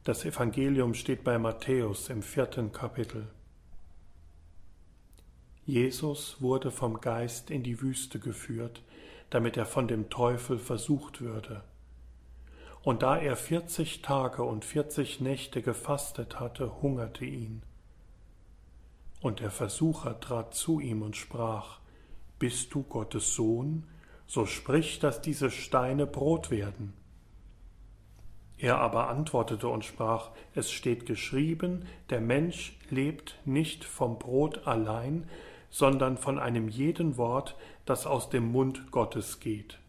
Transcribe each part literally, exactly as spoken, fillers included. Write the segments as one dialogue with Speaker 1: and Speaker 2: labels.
Speaker 1: Das Evangelium steht bei Matthäus im vierten Kapitel. Jesus wurde vom Geist in die Wüste geführt, damit er von dem Teufel versucht würde. Und da er vierzig Tage und vierzig Nächte gefastet hatte, hungerte ihn. Und der Versucher trat zu ihm und sprach: Bist du Gottes Sohn? So sprich, dass diese Steine Brot werden. Er aber antwortete und sprach: Es steht geschrieben, der Mensch lebt nicht vom Brot allein, sondern von einem jeden Wort, das aus dem Mund Gottes geht.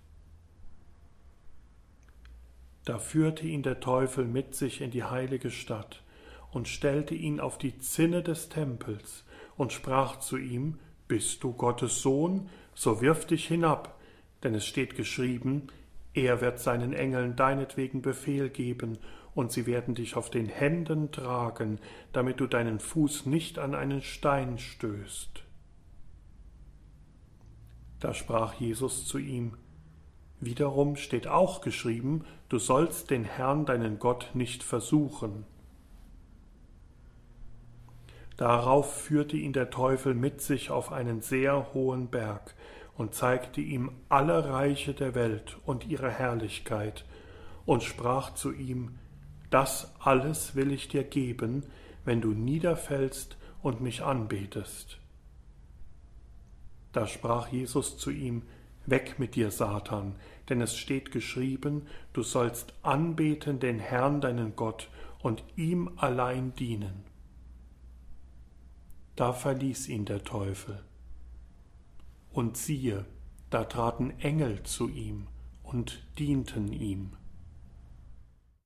Speaker 1: Da führte ihn der Teufel mit sich in die heilige Stadt und stellte ihn auf die Zinne des Tempels und sprach zu ihm: Bist du Gottes Sohn? So wirf dich hinab, denn es steht geschrieben, er wird seinen Engeln deinetwegen Befehl geben, und sie werden dich auf den Händen tragen, damit du deinen Fuß nicht an einen Stein stößt. Da sprach Jesus zu ihm: Wiederum steht auch geschrieben, du sollst den Herrn, deinen Gott, nicht versuchen. Darauf führte ihn der Teufel mit sich auf einen sehr hohen Berg und zeigte ihm alle Reiche der Welt und ihre Herrlichkeit und sprach zu ihm: Das alles will ich dir geben, wenn du niederfällst und mich anbetest. Da sprach Jesus zu ihm: Weg mit dir, Satan, denn es steht geschrieben, du sollst anbeten den Herrn, deinen Gott, und ihm allein dienen. Da verließ ihn der Teufel. Und siehe, da traten Engel zu ihm und dienten ihm.